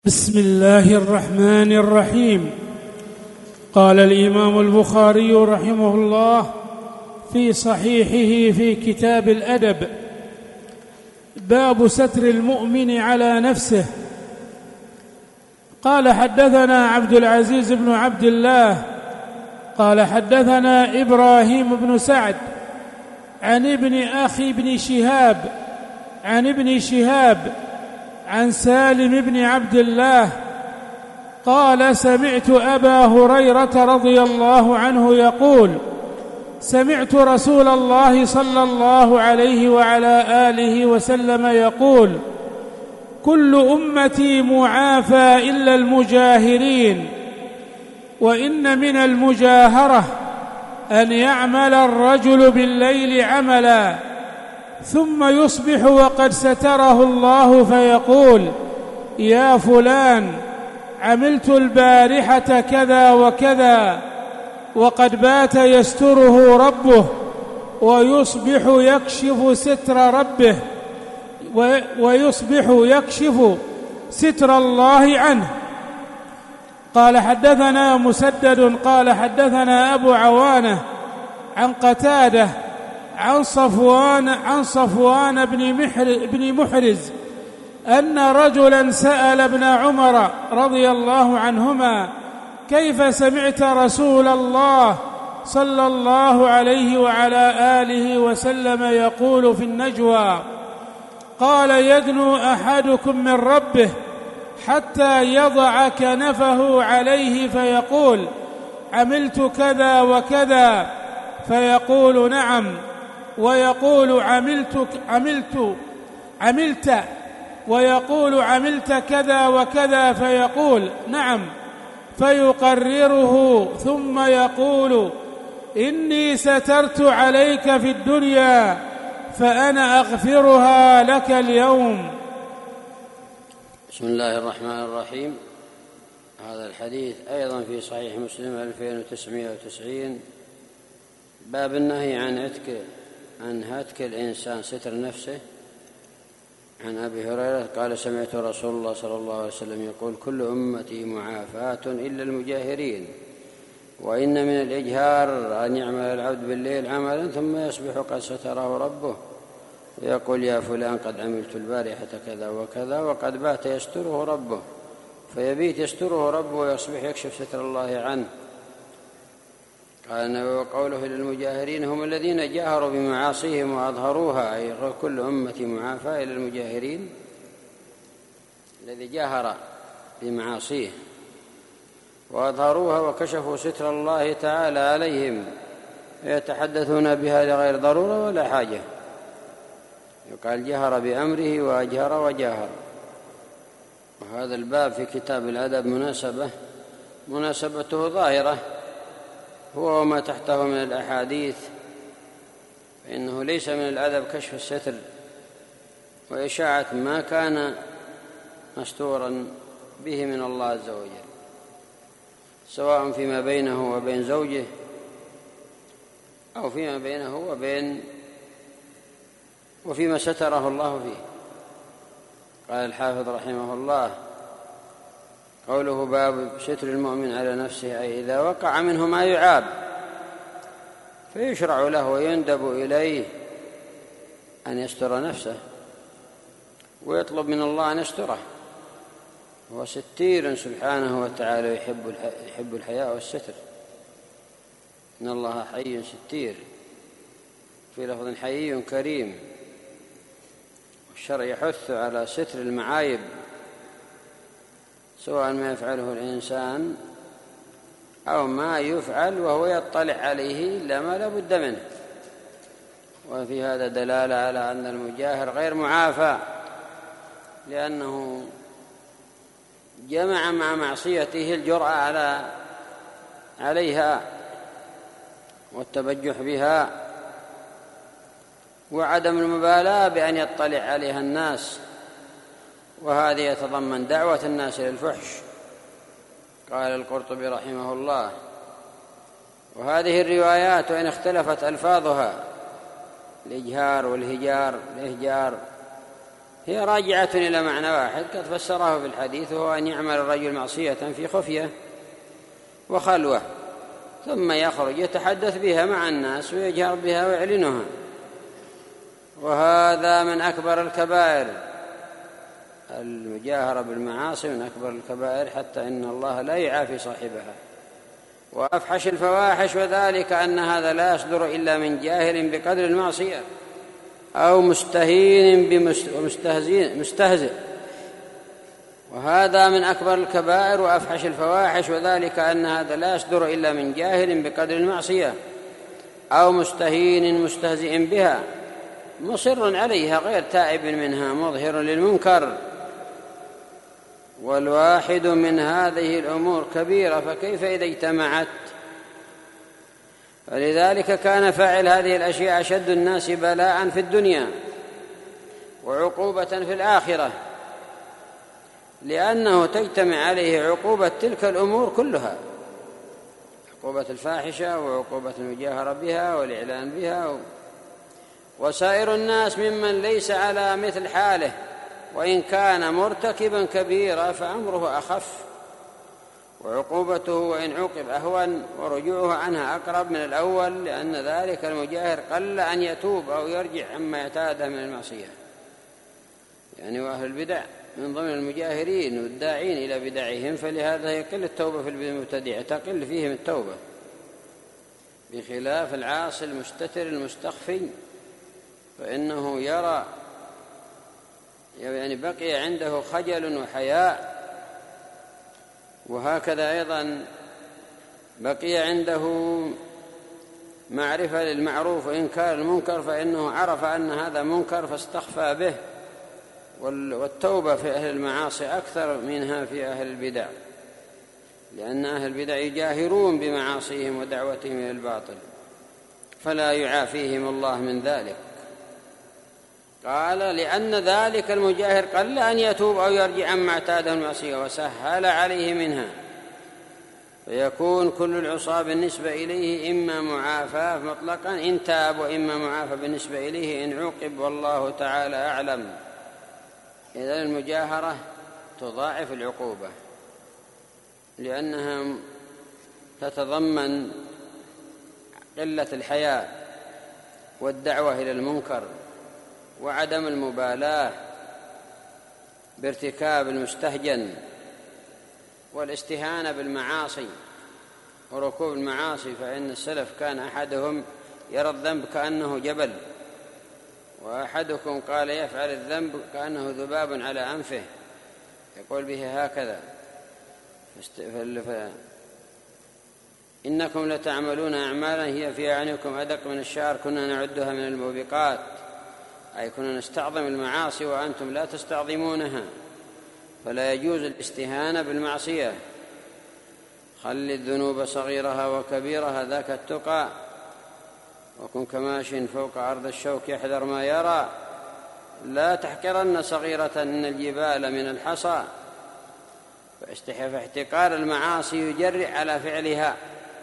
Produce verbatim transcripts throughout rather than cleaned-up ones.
بسم الله الرحمن الرحيم. قال الإمام البخاري رحمه الله في صحيحه في كتاب الأدب: باب ستر المؤمن على نفسه. قال حدثنا عبد العزيز بن عبد الله قال حدثنا إبراهيم بن سعد عن ابن أخي بن شهاب عن ابن شهاب عن سالم بن عبد الله قال: سمعت أبا هريرة رضي الله عنه يقول: سمعت رسول الله صلى الله عليه وعلى آله وسلم يقول: كل أمتي معافى إلا المجاهرين، وإن من المجاهرة أن يعمل الرجل بالليل عملا ثم يصبح وقد ستره الله فيقول: يا فلان، عملت البارحة كذا وكذا، وقد بات يستره ربه، ويصبح يكشف ستر ربه ويصبح يكشف ستر الله عنه. قال حدثنا مسدد قال حدثنا أبو عوانة عن قتادة عن صفوان عن صفوان بن محرز أن رجلا سأل ابن عمر رضي الله عنهما: كيف سمعت رسول الله صلى الله عليه وعلى آله وسلم يقول في النجوى؟ قال: يدنو أحدكم من ربه حتى يضع كنفه عليه فيقول: عملت كذا وكذا، فيقول: نعم، ويقول: عملت عملت عملت ويقول: عملت كذا وكذا، فيقول: نعم، فيقرره ثم يقول: إني سترت عليك في الدنيا فأنا أغفرها لك اليوم. بسم الله الرحمن الرحيم. هذا الحديث أيضا في صحيح مسلم ألفين وتسعمائة وتسعين، باب النهي عن عتك عن هتك الإنسان ستر نفسه. عن أبي هريرة قال: سمعت رسول الله صلى الله عليه وسلم يقول: كل أمتي معافاة إلا المجاهرين، وإن من الإجهار أن يعمل العبد بالليل عملا ثم يصبح قد ستره ربه ويقول: يا فلان، قد عملت البارحة كذا وكذا، وقد بات يستره ربه، فيبيت يستره ربه ويصبح يكشف ستر الله عنه. قال النبي: وقوله للمجاهرين هم الذين جاهروا بمعاصيهم وأظهروها، أي كل أمتي معافى إلى المجاهرين، الذي جاهر بمعاصيه وأظهروها وكشفوا ستر الله تعالى عليهم، يتحدثون بها لغير ضرورة ولا حاجة. يقال: جهر بأمره وأجهر وجاهر. وهذا الباب في كتاب الأدب مناسبة مناسبته ظاهرة، هو وما تحته من الأحاديث، فإنه ليس من الأدب كشف الستر وإشاعة ما كان مستورا به من الله عز وجل، سواء فيما بينه وبين زوجه أو فيما بينه وبين وفيما ستره الله فيه. قال الحافظ رحمه الله: قوله باب ستر المؤمن على نفسه، أي إذا وقع منه ما يعاب فيشرع له ويندب إليه أن يستر نفسه ويطلب من الله أن يستره. هو ستير سبحانه وتعالى، يحب يحب الحياء والستر. إن الله حي ستير، في لفظ حيي كريم. والشرع يحث على ستر المعايب، سواء ما يفعله الإنسان أو ما يفعل وهو يطلع عليه إلا ما لا بد منه. وفي هذا دلالة على أن المجاهر غير معافى، لأنه جمع مع معصيته الجرأة على عليها والتبجح بها وعدم المبالاة بأن يطلع عليها الناس، وهذه يتضمن دعوة الناس للفحش. قال القرطبي رحمه الله: وهذه الروايات وإن اختلفت ألفاظها، الإجهار والهجار الإهجار هي راجعة إلى معنى واحد قد فسره في الحديث، وهو أن يعمل الرجل معصية في خفية وخلوة ثم يخرج يتحدث بها مع الناس ويجهر بها ويعلنها، وهذا من أكبر الكبائر. المجاهرة بالمعاصي من أكبر الكبائر، حتى إن الله لا يعافي صاحبها. وأفحش الفواحش، وذلك أن هذا لا يصدر إلا من جاهل بقدر المعصية أو مستهين بمستهزئ مستهزئ وهذا من أكبر الكبائر وأفحش الفواحش، وذلك أن هذا لا يصدر إلا من جاهل بقدر المعصية أو مستهين مستهزئ بها مصر عليها غير تائب منها مظهر للمنكر. والواحد من هذه الأمور كبيرة، فكيف إذا اجتمعت؟ ولذلك كان فاعل هذه الأشياء أشد الناس بلاء في الدنيا وعقوبة في الآخرة، لأنه تجتمع عليه عقوبة تلك الأمور كلها، عقوبة الفاحشة وعقوبة المجاهرة بها والإعلان بها. وسائر الناس ممن ليس على مثل حاله، وإن كان مرتكبا كبيرا فأمره أخف وعقوبته وإن عوقب أهون، ورجوعه عنها أقرب من الأول، لأن ذلك المجاهر قل أن يتوب أو يرجع عما اعتاده من المعصية. يعني وأهل البدع من ضمن المجاهرين والداعين إلى بدعهم، فلهذا يقل التوبة في المبتدع، تقل فيهم التوبة، بخلاف العاصي المستتر المستخفي فإنه يرى يعني بقي عنده خجل وحياء، وهكذا أيضا بقي عنده معرفة للمعروف وإنكار المنكر، فإنه عرف أن هذا منكر فاستخفى به. والتوبة في أهل المعاصي أكثر منها في أهل البدع، لأن أهل البدع يجاهرون بمعاصيهم ودعوتهم إلى الباطل، فلا يعافيهم الله من ذلك. قال لأن ذلك المجاهر قل أن يتوب أو يرجع عما اعتاده المعصية وسهل عليه منها، فيكون كل العصاة بالنسبة إليه إما معافى مطلقا إن تاب، وإما معافى بالنسبة إليه إن عوقب، والله تعالى أعلم. إذن المجاهرة تضاعف العقوبة، لأنها تتضمن قلة الحياء والدعوة إلى المنكر وعدم المبالاة بارتكاب المستهجن والاستهانة بالمعاصي وركوب المعاصي. فإن السلف كان أحدهم يرى الذنب كأنه جبل، وأحدكم قال يفعل الذنب كأنه ذباب على أنفه يقول به هكذا. إنكم لتعملون أعمالا هي في أعينكم أدق من الشعر كنا نعدها من الموبقات، أي كنا نستعظم المعاصي وأنتم لا تستعظمونها، فلا يجوز الاستهانة بالمعصية. خل الذنوب صغيرها وكبيرها ذاك التقى، وكن كماش فوق عرض الشوك يحذر ما يرى، لا تحقرن صغيرة إن الجبال من الحصى. فاحتقار المعاصي يجرئ على فعلها،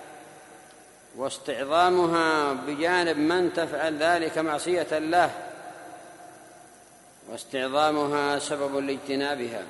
واستعظامها بجانب من تفعل ذلك معصية الله، واستعظامها سبب لاجتنابها.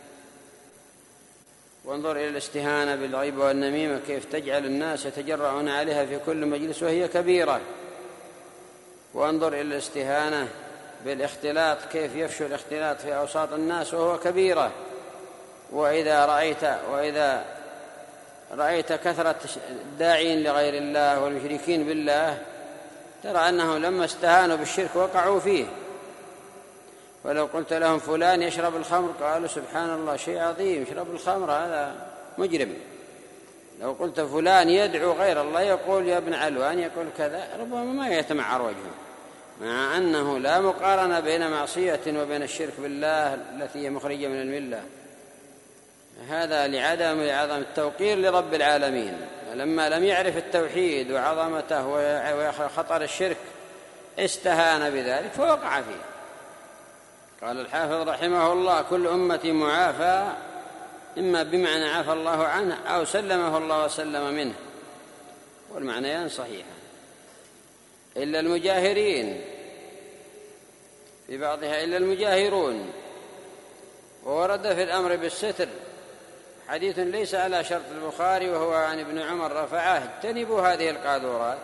وانظر إلى الاستهانة بالغيبة والنميمة كيف تجعل الناس يتجرعون عليها في كل مجلس وهي كبيرة. وانظر إلى الاستهانة بالاختلاط كيف يفشو الاختلاط في أوساط الناس وهو كبيرة. وإذا رأيت وإذا رأيت كثرة الداعين لغير الله والمشركين بالله ترى أنهم لما استهانوا بالشرك وقعوا فيه. ولو قلت لهم فلان يشرب الخمر قالوا سبحان الله شيء عظيم، يشرب الخمر هذا مجرم. لو قلت فلان يدعو غير الله يقول يا ابن علوان يقول كذا، ربما ما يتمعر وجهه، مع أنه لا مقارنة بين معصية وبين الشرك بالله التي هي مخرجة من الملة. هذا لعدم عظم التوقير لرب العالمين، لما لم يعرف التوحيد وعظمته وخطر الشرك استهان بذلك فوقع فيه. قال الحافظ رحمه الله كل أمة معافى، إما بمعنى عافى الله عنه أو سلمه الله وسلم منه، والمعنيان صحيحة، إلا المجاهرين في بعضها إلا المجاهرون. وورد في الأمر بالستر حديث ليس على شرط البخاري، وهو عن ابن عمر رفعه: اجتنبوا هذه القاذورات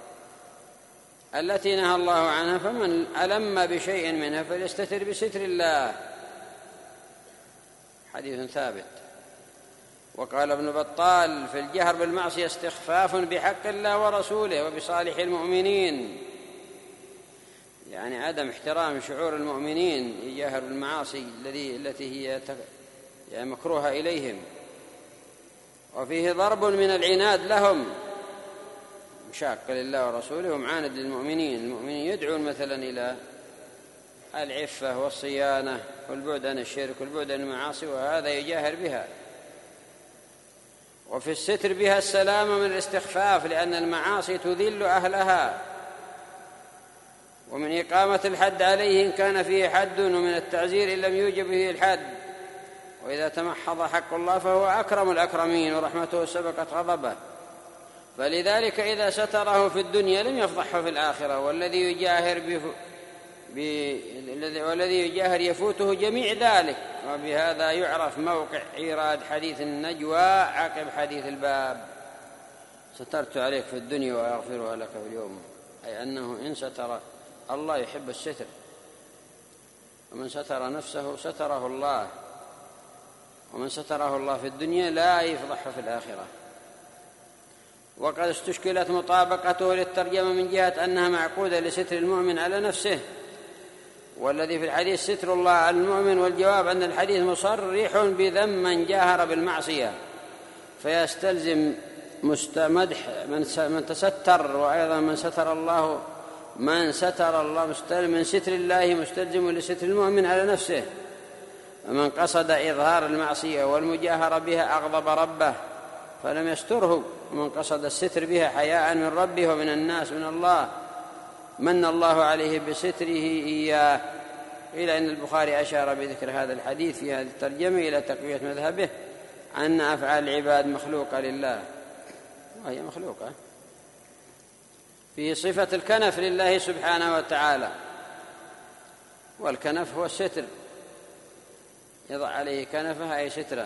التي نهى الله عنها، فمن ألم بشيء منها فليستتر بستر الله. حديث ثابت. وقال ابن بطال: في الجهر بالمعصية استخفاف بحق الله ورسوله وبصالح المؤمنين، يعني عدم احترام شعور المؤمنين، يجاهر بالمعاصي الذي التي هي يعني مكروهة إليهم. وفيه ضرب من العناد لهم، مشاق لله ورسوله ومعاند للمؤمنين. المؤمنين يدعون مثلا إلى العفة والصيانة والبعد عن الشرك والبعد عن المعاصي، وهذا يجاهر بها. وفي الستر بها السلامة من الاستخفاف، لأن المعاصي تذل أهلها. ومن إقامة الحد عليه إن كان فيه حد، ومن التعزير إن لم يوجب به الحد. وإذا تمحض حق الله فهو أكرم الأكرمين، ورحمته سبقت غضبه. فلذلك إذا ستره في الدنيا لم يفضحه في الآخرة. والذي يجاهر بف... ب... والذي يجاهر يفوته جميع ذلك. وبهذا يعرف موقع إيراد حديث النجوى عقب حديث الباب: سترت عليك في الدنيا وأغفرها لك في اليوم. أي أنه إن ستر الله يحب الستر، ومن ستر نفسه ستره الله، ومن ستره الله في الدنيا لا يفضحه في الآخرة. وقد استشكلت مطابقته للترجمة من جهة أنها معقودة لستر المؤمن على نفسه، والذي في الحديث ستر الله على المؤمن. والجواب أن الحديث مصرح بذم من جاهر بالمعصية، فيستلزم مدح من تستر، وأيضا من ستر الله من ستر الله من ستر الله مستلزم لستر المؤمن على نفسه. ومن قصد إظهار المعصية والمجاهرة بها أغضب ربه فلم يستره، ومن قصد الستر بها حياء من ربه ومن الناس من الله من الله عليه بستره إياه. إلى أن البخاري أشار بذكر هذا الحديث في هذه الترجمة إلى تقوية مذهبه أن أفعال العباد مخلوقة لله، وهي مخلوقة. فيه صفة الكنف لله سبحانه وتعالى، والكنف هو الستر، يضع عليه كنفه أي ستره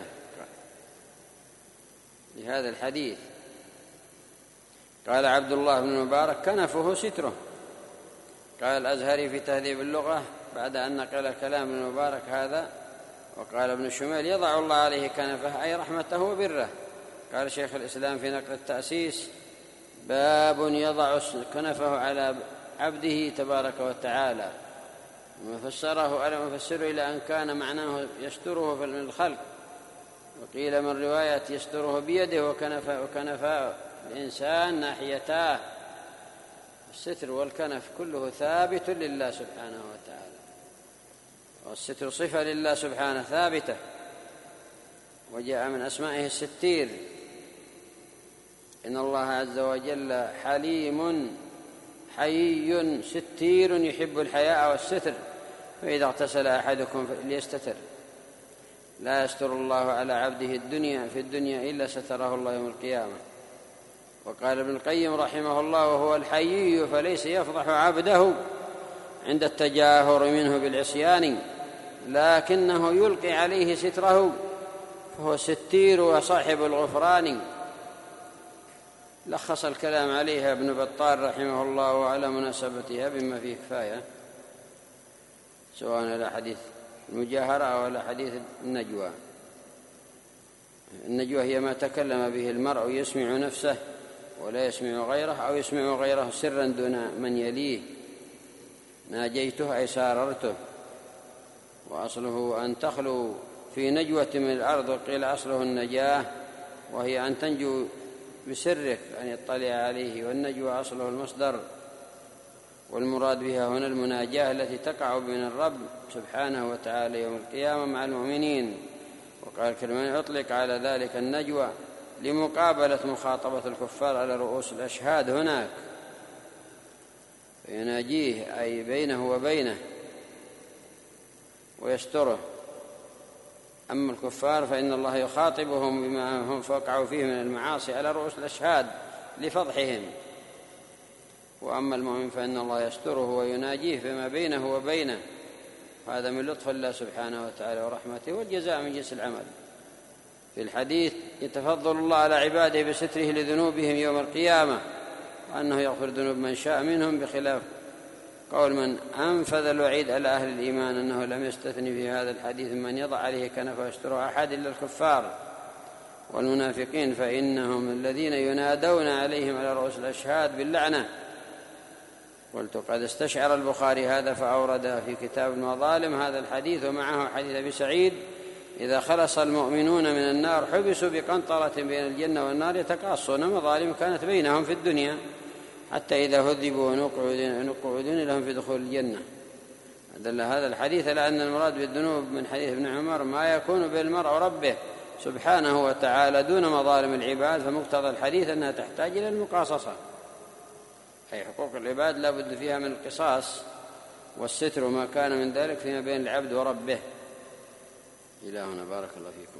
لهذا الحديث. قال عبد الله بن المبارك: كنفه ستره. قال الأزهري في تهذيب اللغة بعد أن نقل كلام ابن المبارك هذا: وقال ابن شميل: يضع الله عليه كنفه أي رحمته وبره. قال شيخ الإسلام في نقل التأسيس: باب يضع كنفه على عبده تبارك وتعالى. وفسره ألم يفسره إلى أن كان معناه يستره من الخلق، وقيل من رواية يستره بيده وكنفا وكنفا الإنسان ناحيتاه. الستر والكنف كله ثابت لله سبحانه وتعالى، والستر صفة لله سبحانه ثابتة، وجاء من أسمائه الستير. إن الله عز وجل حليم حيي ستير يحب الحياء والستر، فإذا اغتسل أحدكم فليستتر. لا يستر الله على عبده الدنيا في الدنيا إلا ستره الله يوم القيامة. وقال ابن القيم رحمه الله: وهو الحيي فليس يفضح عبده عند التجاهر منه بالعصيان، لكنه يلقي عليه ستره، فهو الستير وصاحب الغفران. لخص الكلام عليها ابن بطال رحمه الله وعلى مناسبتها بما فيه كفاية، سواء على حديث المجاهرة أو على حديث النجوى. النجوى هي ما تكلم به المرء يسمع نفسه ولا يسمع غيره، أو يسمع غيره سرا دون من يليه. ناجيته أي ساررته، وأصله أن تخلو في نجوة من الأرض، وقيل أصله النجاة، وهي أن تنجو بسرك أن يطلع عليه، والنجوى أصله المصدر. والمراد بها هنا المناجاة التي تقع من الرب سبحانه وتعالى يوم القيامة مع المؤمنين. وقال كلمان أطلق على ذلك النجوى لمقابلة مخاطبة الكفار على رؤوس الأشهاد هناك، فيناجيه أي بينه وبينه ويستره. أما الكفار فإن الله يخاطبهم بما هم فوقعوا فيه من المعاصي على رؤوس الأشهاد لفضحهم، وأما المؤمن فإن الله يستره ويناجيه فيما بينه وبينه هذا من لطف الله سبحانه وتعالى ورحمته، والجزاء من جنس العمل. في الحديث يتفضل الله على عباده بستره لذنوبهم يوم القيامة، وأنه يغفر ذنوب من شاء منهم، بخلاف قول من أنفذ الوعيد على أهل الإيمان أنه لم يستثني في هذا الحديث من يضع عليه كنفه ويستره أحد إلا الكفار والمنافقين، فإنهم الذين ينادون عليهم على رؤوس الأشهاد باللعنة. قلت قد استشعر البخاري هذا فأورد في كتاب المظالم هذا الحديث، ومعه حديث أبي سعيد: إذا خلص المؤمنون من النار حبسوا بقنطرة بين الجنة والنار يتقاصون مظالم كانت بينهم في الدنيا، حتى إذا هذبوا ونقعدون لهم في دخول الجنة. دل هذا الحديث على أن المراد بالذنوب من حديث ابن عمر ما يكون بالمرء ربه سبحانه وتعالى دون مظالم العباد، فمقتضى الحديث أنها تحتاج إلى المقاصصة، أي حقوق العباد لا بد فيها من القصاص والستر وما كان من ذلك فيما بين العبد وربه. إلى هنا، بارك الله فيكم.